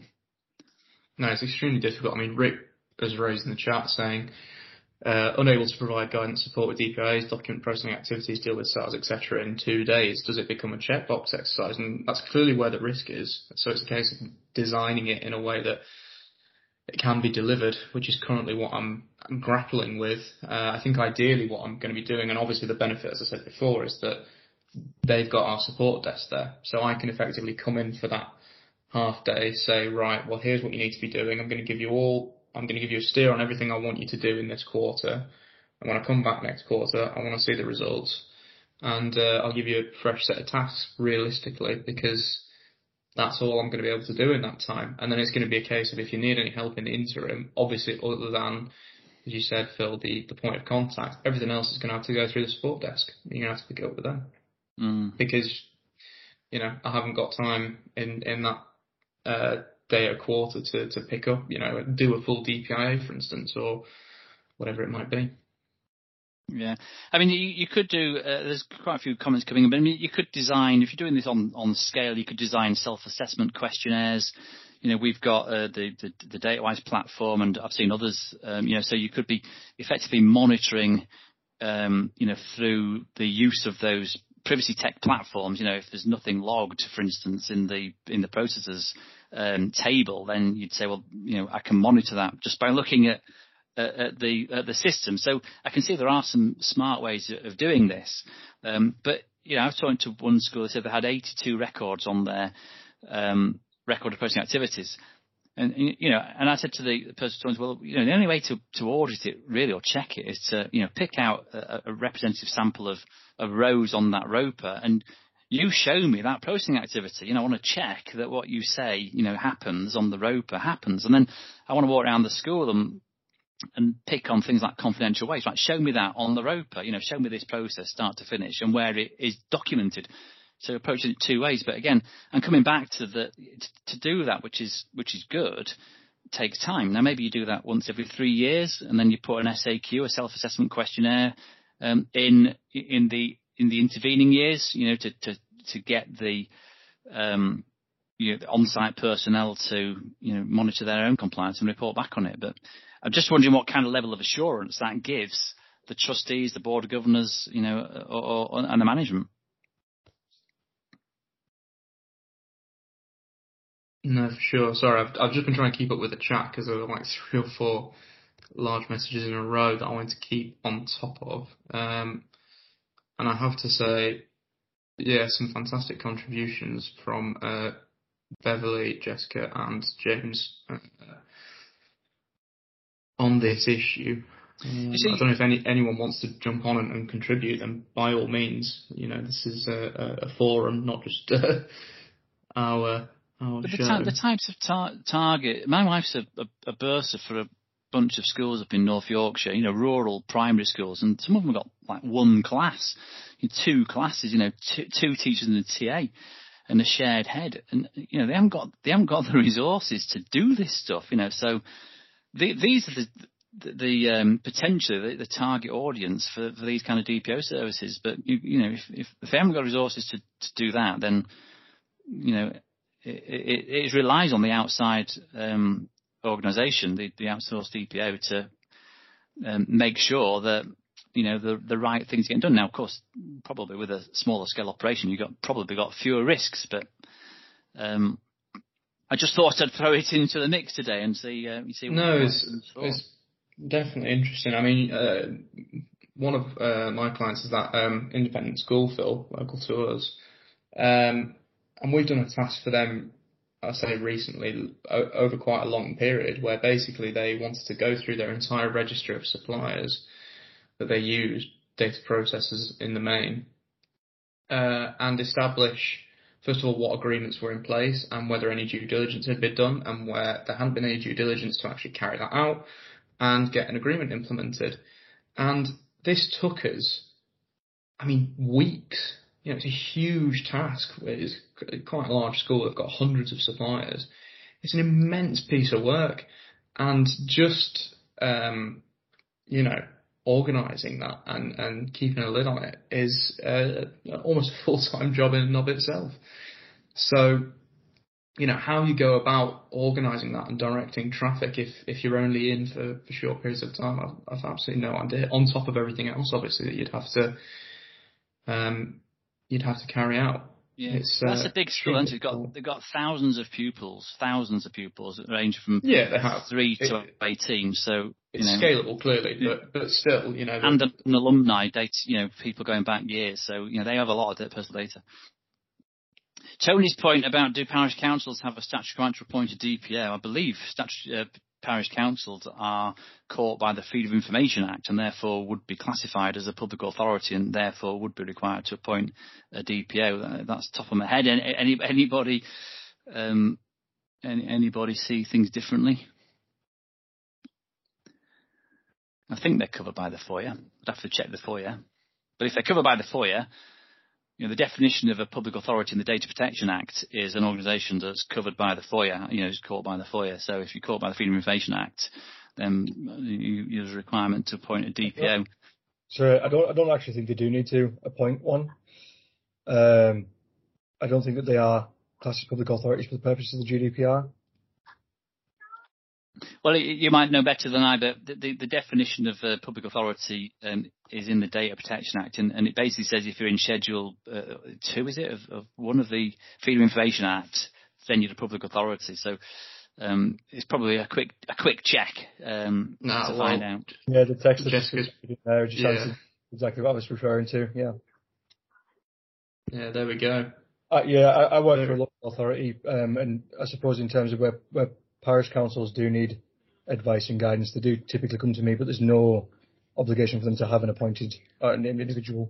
No, it's extremely difficult. I mean, Rick has raised in the chat saying, uh, unable to provide guidance support with D P As, document processing activities, deal with SARS, et cetera in two days. Does it become a checkbox exercise? And that's clearly where the risk is. So it's a case of designing it in a way that it can be delivered, which is currently what I'm, I'm grappling with. Uh, I think ideally what I'm going to be doing, and obviously the benefit, as I said before, is that they've got our support desk there. So I can effectively come in for that half day, say, right, well, here's what you need to be doing. I'm going to give you all, I'm going to give you a steer on everything I want you to do in this quarter. And when I come back next quarter, I want to see the results. And uh, I'll give you a fresh set of tasks, realistically, because that's all I'm going to be able to do in that time. And then it's going to be a case of, if you need any help in the interim, obviously other than, as you said, Phil, the, the point of contact, everything else is going to have to go through the support desk. You're going to have to pick it up with them. Mm. Because, you know, I haven't got time in, in that uh, day or quarter to, to pick up, you know, do a full D P I A, for instance, or whatever it might be. Yeah, I mean, you, you could do. Uh, there's quite a few comments coming in, but I mean, you could design, if you're doing this on on scale, you could design self-assessment questionnaires. You know, we've got uh, the, the the DataWise platform, and I've seen others. Um, you know, so you could be effectively monitoring, um, you know, through the use of those privacy tech platforms. You know, if there's nothing logged, for instance, in the in the processes um, table, then you'd say, well, you know, I can monitor that just by looking at. Uh, at the at the system. So I can see there are some smart ways of doing this. Um, but, you know, I was talking to one school, they said they had eighty-two records on their um, record of posting activities. And, you know, and I said to the person talking, well, you know, the only way to, to audit it really, or check it, is to, you know, pick out a, a representative sample of, of rows on that roper, and you show me that posting activity. You know, I want to check that what you say, you know, happens on the roper happens. And then I want to walk around the school and and pick on things like confidential waste. Right, show me that on the roper, you know, show me this process start to finish and where it is documented. So approaching it two ways. But again, I'm coming back to the, to do that, which is, which is good, takes time. Now, maybe you do that once every three years and then you put an S A Q, a self-assessment questionnaire, um, in, in the, in the intervening years, you know, to, to, to get the, um, you know, the on-site personnel to, you know, monitor their own compliance and report back on it. But I'm just wondering what kind of level of assurance that gives the trustees, the board of governors, you know, or, or, and the management. No, for sure. Sorry, I've, I've just been trying to keep up with the chat because there were like three or four large messages in a row that I wanted to keep on top of. Um, and I have to say, yeah, some fantastic contributions from uh, Beverly, Jessica, and James uh, on this issue. Um, see, I don't know if any anyone wants to jump on and, and contribute, then by all means, you know, this is a, a forum, not just uh, our our but show. the, ty- the types of tar- target. My wife's a, a, a bursar for a bunch of schools up in North Yorkshire, you know, rural primary schools, and some of them have got like one class, two classes, you know, two, two teachers and a T A. And a shared head, and you know they haven't got they haven't got the resources to do this stuff, you know. So the, these are the the, the um, potentially the, the target audience for, for these kind of D P O services. But you, you know, if, if if they haven't got resources to, to do that, then you know it, it, it relies on the outside um, organisation, the, the outsourced D P O, to um, make sure that, you know, the the right things getting done. Now, of course, probably with a smaller scale operation, you've got probably got fewer risks. But um, I just thought I'd throw it into the mix today and see uh, see what. No, it's, it's definitely interesting. I mean, uh, one of uh, my clients is that um, independent school, Phil, local to us, um, and we've done a task for them. I say recently, o- over quite a long period, where basically they wanted to go through their entire register of suppliers that they use, data processors in the main, uh, and establish, first of all, what agreements were in place and whether any due diligence had been done, and where there hadn't been any due diligence to actually carry that out and get an agreement implemented. And this took us, I mean, weeks, you know, it's a huge task. It's quite a large school. They've got hundreds of suppliers. It's an immense piece of work, and just um, you know, organising that and, and keeping a lid on it is uh, almost a full-time job in and of itself. So, you know, how you go about organising that and directing traffic if, if you're only in for, for short periods of time, I've, I've absolutely no idea. On top of everything else, obviously, that you'd have to um, you'd have to carry out. Yeah, it's, that's uh, a big school. They've got they've got thousands of pupils, thousands of pupils that range from yeah, they have. three it, to eighteen. So it's you know, scalable, clearly, but but still, you know, and an alumni data, you know, people going back years. So you know, they have a lot of personal data. Tony's point about do parish councils have a statutory right to appoint a D P O? I believe statutory, uh, parish councils are caught by the Freedom of Information Act and therefore would be classified as a public authority and therefore would be required to appoint a D P O. That's top of my head. Any, anybody, um, any, anybody see things differently? I think they're covered by the F O I A. I'd have to check the F O I A. But if they're covered by the F O I A, you know, the definition of a public authority in the Data Protection Act is an organisation that's covered by the F O I A, you know, is caught by the F O I A. So if you're caught by the Freedom of Information Act, then you, there's a requirement to appoint a D P O. So I don't, I don't actually think they do need to appoint one. Um, I don't think that they are classed as public authorities for the purposes of the G D P R. Well, you might know better than I, but the, the, the definition of a public authority um, is in the Data Protection Act, and, and it basically says if you're in Schedule uh, two, is it, of, of one of the Freedom of Information Act, then you're a public authority. So um, it's probably a quick a quick check um, no, to well, find out. Yeah, the text that's Jessica's, there just yeah. answered exactly what I was referring to. Yeah. Yeah, there we go. Uh, yeah, I, I work for a local authority, um, and I suppose in terms of where, where parish councils do need advice and guidance, they do typically come to me, but there's no obligation for them to have an appointed or named individual.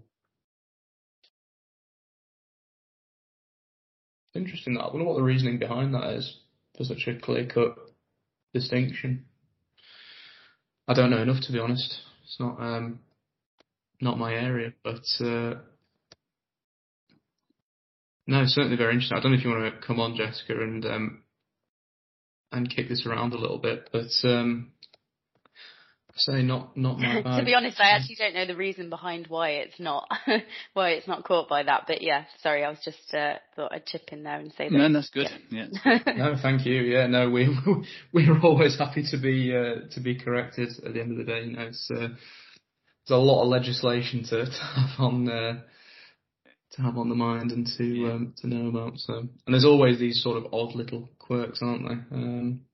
Interesting that. I wonder what the reasoning behind that is for such a clear-cut distinction. I don't know enough, to be honest. It's not um, not my area, but uh, no, certainly very interesting. I don't know if you want to come on, Jessica, and um, and kick this around a little bit, but um, say not not my bag. To be honest, I actually don't know the reason behind why it's not why it's not caught by that. But yeah, sorry, I was just uh, thought I'd chip in there and say that. No, that's good. Yeah. yeah. No, thank you. Yeah, no, we we're always happy to be uh, to be corrected. At the end of the day, you know, it's uh, there's a lot of legislation to, to have on. Uh, to have on the mind and to yeah. um, to know about. So, and there's always these sort of odd little quirks, aren't there? Um,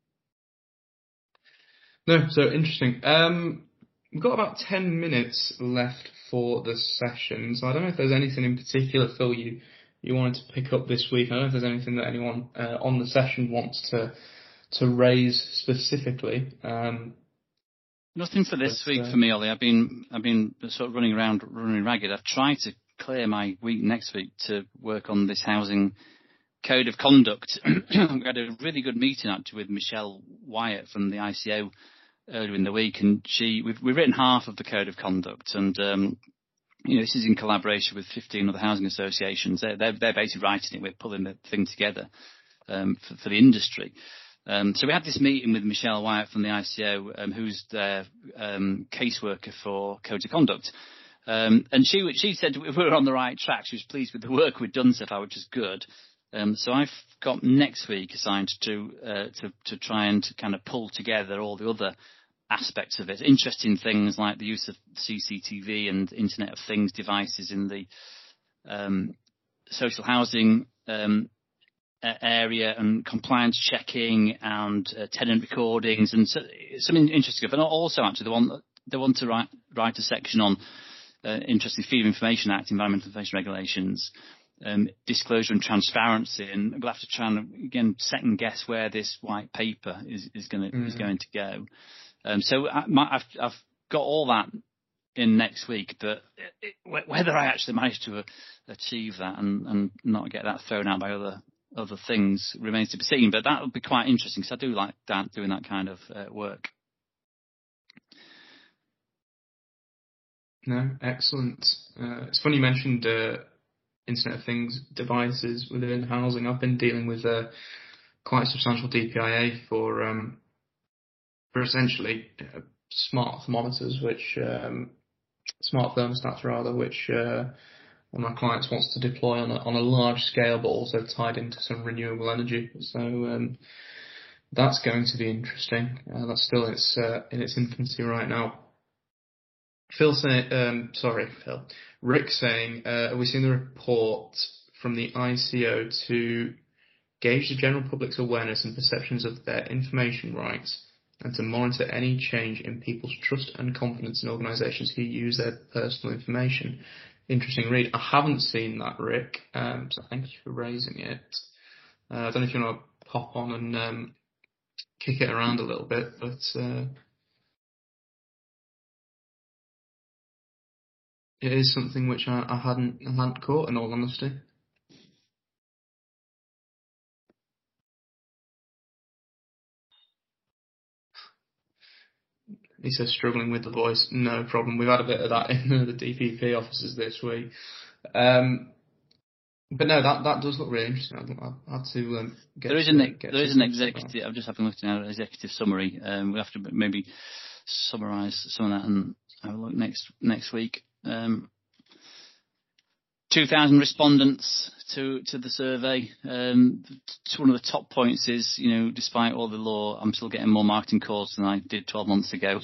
no, so interesting. Um, we've got about ten minutes left for the session, so I don't know if there's anything in particular, Phil, you you wanted to pick up this week. I don't know if there's anything that anyone uh, on the session wants to to raise specifically. Um, Nothing for this but, week uh, for me, Ollie. I've been I've been sort of running around, running ragged. I've tried to clear my week next week to work on this housing code of conduct. We had a really good meeting actually with Michelle Wyatt from the I C O earlier in the week, and she we've, we've written half of the code of conduct, and um, you know, this is in collaboration with fifteen other housing associations. They're they're, they're basically writing it. We're pulling the thing together um, for, for the industry. Um, so we had this meeting with Michelle Wyatt from the I C O, um, who's their um, caseworker for codes of conduct. Um, and she she said we were on the right track. She was pleased with the work we'd done so far, which is good. Um, so I've got next week assigned to uh, to to try and to kind of pull together all the other aspects of it. Interesting things like the use of C C T V and Internet of Things devices in the um, social housing um, area, and compliance checking and uh, tenant recordings, and so, something interesting. But also actually the one they want to write write a section on. Uh, interesting Freedom of Information Act, Environmental Information Regulations, um, disclosure and transparency, and we'll have to try and again second guess where this white paper is, is going to mm-hmm. is going to go. Um, so I, my, I've I've got all that in next week, but it, it, whether I actually manage to uh, achieve that and, and not get that thrown out by other other things remains to be seen. But that would be quite interesting because I do like that, doing that kind of uh, work. No, excellent. Uh, it's funny you mentioned uh, Internet of Things devices within housing. I've been dealing with uh, quite a substantial D P I A for um, for essentially uh, smart thermometers, which um, smart thermostats rather, which uh, one of my clients wants to deploy on a, on a large scale, but also tied into some renewable energy. So um, that's going to be interesting. Uh, that's still in its uh, in its infancy right now. Phil saying, um, sorry, Phil. Rick saying, uh, have we seen the report from the I C O to gauge the general public's awareness and perceptions of their information rights and to monitor any change in people's trust and confidence in organisations who use their personal information? Interesting read. I haven't seen that, Rick, um, so thank you for raising it. Uh, I don't know if you want to pop on and um, kick it around a little bit, but uh, it is something which I, I hadn't I hadn't caught, in all honesty. He says struggling with the voice. No problem. We've had a bit of that in the D P P offices this week. Um, but no, that that does look really interesting. I'll have to um, get. There is to, an get there to is an executive. I'm just having a look at an executive summary. Um, we have to maybe summarise some of that and have a look next next week. Um, two thousand respondents to to the survey. Um, one of the top points is, you know, despite all the law, I'm still getting more marketing calls than I did twelve months ago.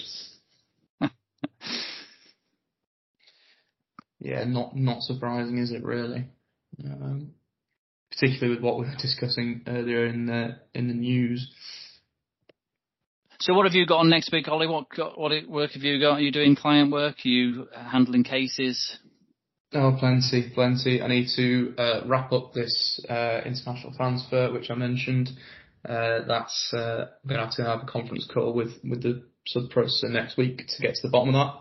Yeah, not not surprising, is it really? Um, particularly with what we were discussing earlier in the in the news. So what have you got on next week, Ollie? What what work have you got? Are you doing client work? Are you handling cases? Oh, plenty, plenty. I need to uh, wrap up this uh, international transfer, which I mentioned. Uh, that's uh, I'm going to have to have a conference call with, with the sub-processor next week to get to the bottom of that,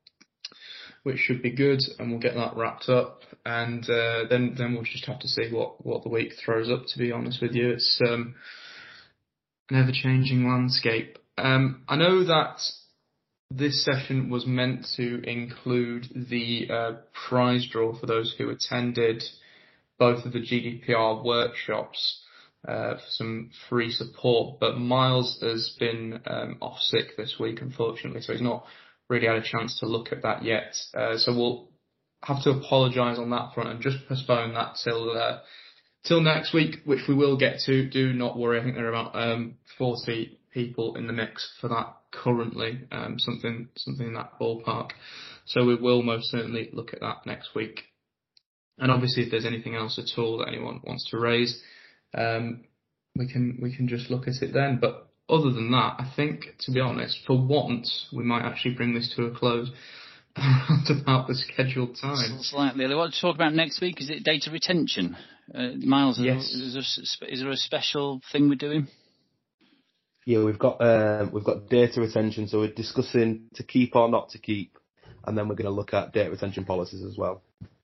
which should be good, and we'll get that wrapped up. And uh, then then we'll just have to see what, what the week throws up, to be honest with you. It's um, an ever-changing landscape. Um, I know that this session was meant to include the uh, prize draw for those who attended both of the G D P R workshops uh, for some free support, but Miles has been um, off sick this week, unfortunately, so he's not really had a chance to look at that yet. Uh, so we'll have to apologise on that front and just postpone that till uh, till next week, which we will get to. Do not worry, I think there are about um, forty people in the mix for that currently, um, something something in that ballpark. So we will most certainly look at that next week. And obviously, if there's anything else at all that anyone wants to raise, um, we can we can just look at it then. But other than that, I think, to be honest, for once, we might actually bring this to a close around about the scheduled time. Slightly. What to talk about next week? Is it data retention? Uh, Miles, yes. is, there, is there a special thing we're doing? Yeah, we've got uh, we've got data retention, so we're discussing to keep or not to keep, and then we're going to look at data retention policies as well.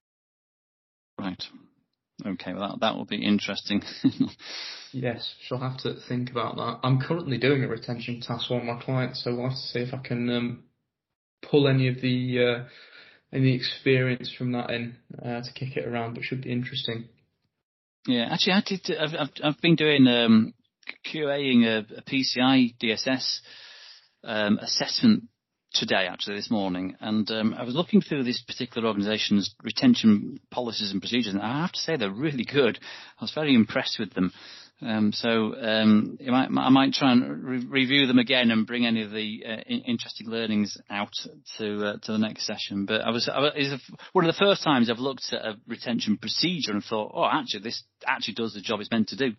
Right. Okay, well that, that will be interesting. Yes, shall have to think about that. I'm currently doing a retention task for my clients, so we'll have to see if I can um, pull any of the uh, any experience from that in uh, to kick it around, but should be interesting. Yeah, actually, I did. I've I've, I've been doing um, QAing a, a P C I D S S um, assessment today, actually this morning, and um, I was looking through this particular organisation's retention policies and procedures, and I have to say they're really good. I was very impressed with them. Um, so um, you might, I might try and re- review them again and bring any of the uh, in- interesting learnings out to uh, to the next session. But I was, I was it's one of the first times I've looked at a retention procedure and thought, oh, actually, this actually does the job it's meant to do.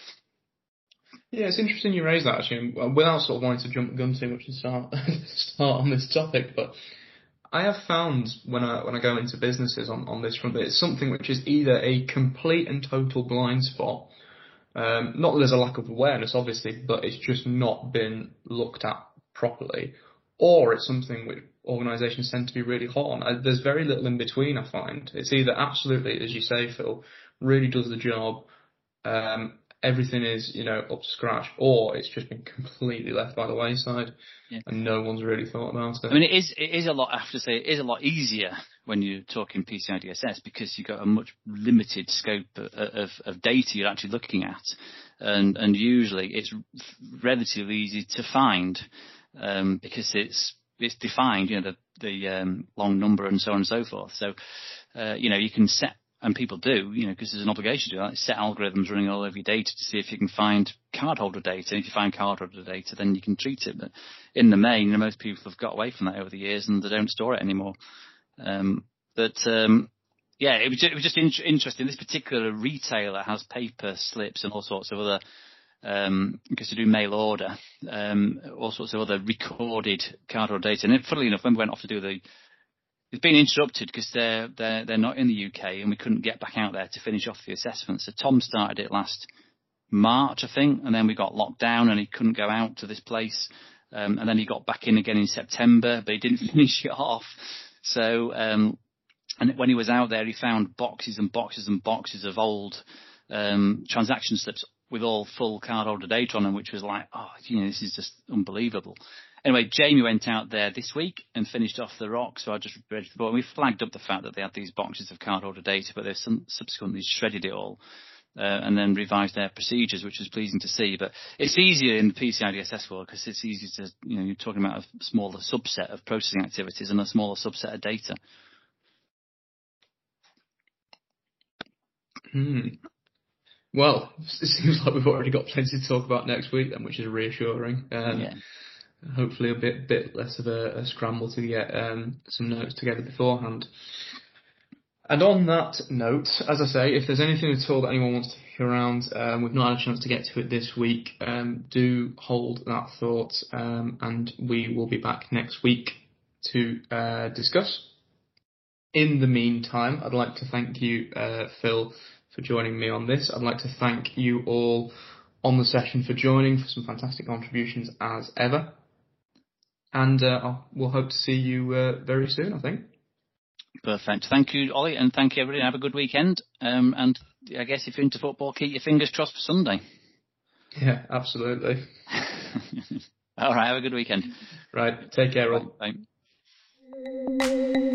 Yeah, it's interesting you raise that, actually, without sort of wanting to jump the gun too much and start start on this topic. But I have found when I when I go into businesses on, on this front that it's something which is either a complete and total blind spot. Um, not that there's a lack of awareness, obviously, but it's just not been looked at properly. Or it's something which organisations tend to be really hot on. I, there's very little in between, I find. It's either absolutely, as you say, Phil, really does the job, um, everything is, you know, up to scratch, or it's just been completely left by the wayside, yeah. and no one's really thought about it. I mean, it is it is a lot. I have to say, it is a lot easier when you're talking P C I D S S, because you've got a much limited scope of, of, of data you're actually looking at, and and usually it's relatively easy to find um, because it's it's defined, you know, the the um, long number and so on and so forth. So uh, you know, you can set, and people do, you know, because there's an obligation to do that, set algorithms running all over your data to see if you can find cardholder data. And if you find cardholder data, then you can treat it. But in the main, you know, most people have got away from that over the years and they don't store it anymore. Um, but um, yeah, it was just, it was just in- interesting. This particular retailer has paper slips and all sorts of other, um, because they do mail order, um, all sorts of other recorded cardholder data. And it, funnily enough, when we went off to do the It's been interrupted because they're, they're, they're not in the U K and we couldn't get back out there to finish off the assessment. So Tom started it last March, I think, and then we got locked down and he couldn't go out to this place. Um, and then he got back in again in September, but he didn't finish it off. So, um, and when he was out there, he found boxes and boxes and boxes of old um, transaction slips with all full cardholder data on them, which was like, oh, you know, this is just unbelievable. Anyway, Jamie went out there this week and finished off the rock, so I just read the report. And we flagged up the fact that they had these boxes of cardholder data, but they've some, subsequently shredded it all uh, and then revised their procedures, which was pleasing to see. But it's easier in the P C I D S S world because it's easier to, you know, you're talking about a smaller subset of processing activities and a smaller subset of data. Hmm. Well, it seems like we've already got plenty to talk about next week then, which is reassuring. Um, yeah. Hopefully a bit bit less of a, a scramble to get um, some notes together beforehand. And on that note, as I say, if there's anything at all that anyone wants to hear around, um, we've not had a chance to get to it this week, um, do hold that thought, um, and we will be back next week to uh, discuss. In the meantime, I'd like to thank you, uh, Phil, for joining me on this. I'd like to thank you all on the session for joining, for some fantastic contributions as ever. And uh, we'll hope to see you uh, very soon, I think. Perfect. Thank you, Ollie, and thank you, everybody. Have a good weekend. Um, and I guess if you're into football, keep your fingers crossed for Sunday. Yeah, absolutely. All right, have a good weekend. Right, take care, all. Bye. Bye.